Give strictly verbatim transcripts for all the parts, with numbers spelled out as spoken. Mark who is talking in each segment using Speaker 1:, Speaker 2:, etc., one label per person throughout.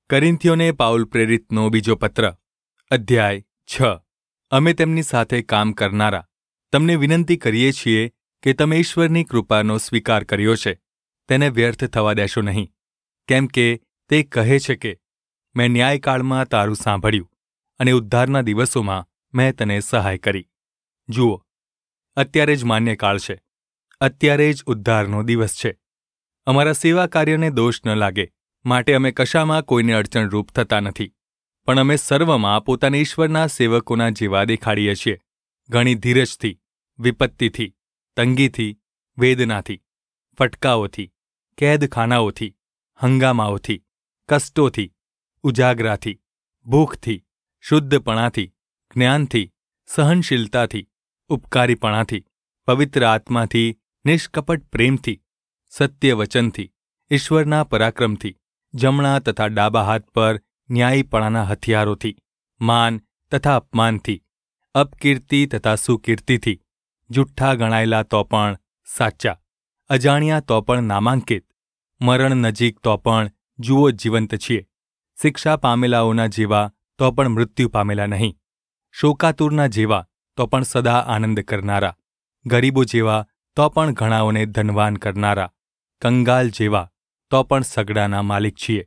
Speaker 1: કરિન્થીઓને Paul પ્રેરિતનો બીજો પત્ર અધ્યાય છ. અમે તેમની સાથે કામ કરનારા તમને વિનંતી કરીએ છીએ કે તમે ઈશ્વરની કૃપાનો સ્વીકાર કર્યો છે તેને વ્યર્થ થવા દેશો નહીં, કેમ કે તે કહે છે કે મેં ન્યાયકાળમાં તારું સાંભળ્યું અને ઉદ્ધારના દિવસોમાં મેં તને સહાય કરી. જુઓ, અત્યારે જ માન્ય કાળ છે, અત્યારે જ ઉદ્ધારનો દિવસ છે. અમારા સેવા કાર્યને દોષ ન લાગે માટે અમે કશામાં કોઈને અડચણરૂપ થતા નથી, પણ અમે સર્વમાં પોતાને ઈશ્વરના સેવકોના જેવા દેખાડીએ છીએ, ઘણી ધીરજથી, વિપત્તિથી, તંગીથી, વેદનાથી, ફટકાઓથી, કેદખાનાઓથી, હંગામાઓથી, કષ્ટોથી, ઉજાગરાથી, ભૂખથી, શુદ્ધપણાથી, જ્ઞાનથી, સહનશીલતાથી, ઉપકારીપણાથી, પવિત્ર આત્માથી, નિષ્કપટ પ્રેમથી, સત્ય વચનથી, ઈશ્વરના પરાક્રમથી, જમણા તથા ડાબા હાથ પર ન્યાયીપણાના હથિયારોથી, માન તથા અપમાનથી, અપકીર્તિ તથા સુકીર્તિથી, જુઠ્ઠા ગણાયેલા તો પણ સાચા, અજાણ્યા તો પણ નામાંકિત, મરણ નજીક તો પણ જુઓ જીવંત છીએ, શિક્ષા પામેલાઓના જેવા તો પણ મૃત્યુ પામેલા નહીં, શોકાતુરના જેવા તો પણ સદા આનંદ કરનારા, ગરીબો જેવા તો પણ ઘણાઓને ધનવાન કરનારા, કંગાલ જેવા તો પણ સગડાના માલિક છીએ.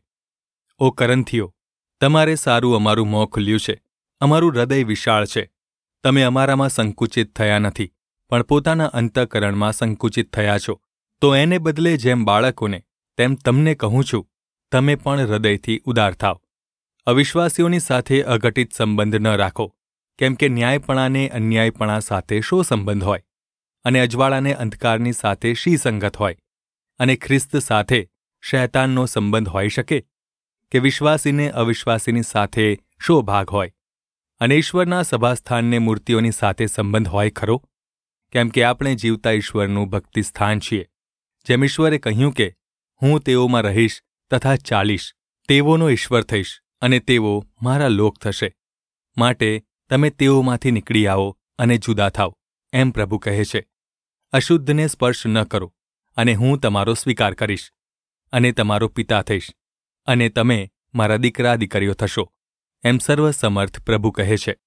Speaker 1: ઓ કરન્થીઓ, તમારે સારું અમારું મોં ખુલ્યું છે, અમારું હૃદય વિશાળ છે. તમે અમારામાં સંકુચિત થયા નથી, પણ પોતાના અંતઃકરણમાં સંકુચિત થયા છો. તો એને બદલે જેમ બાળકોને તેમ તમને કહું છું, તમે પણ હૃદયથી ઉદાર થાવ. અવિશ્વાસીઓની સાથે અઘટિત સંબંધ ન રાખો, કેમ કે ન્યાયપણાને અન્યાયપણા સાથે શો સંબંધ હોય, અને અજવાળાને અંધકારની સાથે શી સંગત હોય, અને ખ્રિસ્ત સાથે શૈતાનનો સંબંધ હોઈ શકે, કે વિશ્વાસીને અવિશ્વાસીની સાથે શો ભાગ હોય, અને ઈશ્વરના સભાસ્થાનને મૂર્તિઓની સાથે સંબંધ હોય ખરો? કેમ કે આપણે જીવતા ઈશ્વરનું ભક્તિ સ્થાન છીએ. જેમ ઈશ્વરે કહ્યું કે હું તેઓમાં રહીશ તથા ચાલીશ, તેઓનો ઈશ્વર થઈશ અને તેઓ મારા લોક થશે. માટે તમે તેઓમાંથી નીકળી આવો અને જુદા થાવ, એમ પ્રભુ કહે છે. અશુદ્ધને સ્પર્શ ન કરો, અને હું તમારો સ્વીકાર કરીશ, અને તમારો પિતા થઈશ, અને તમે મારા દીકરા દીકરીઓ થશો, એમ સર્વસમર્થ પ્રભુ કહે છે.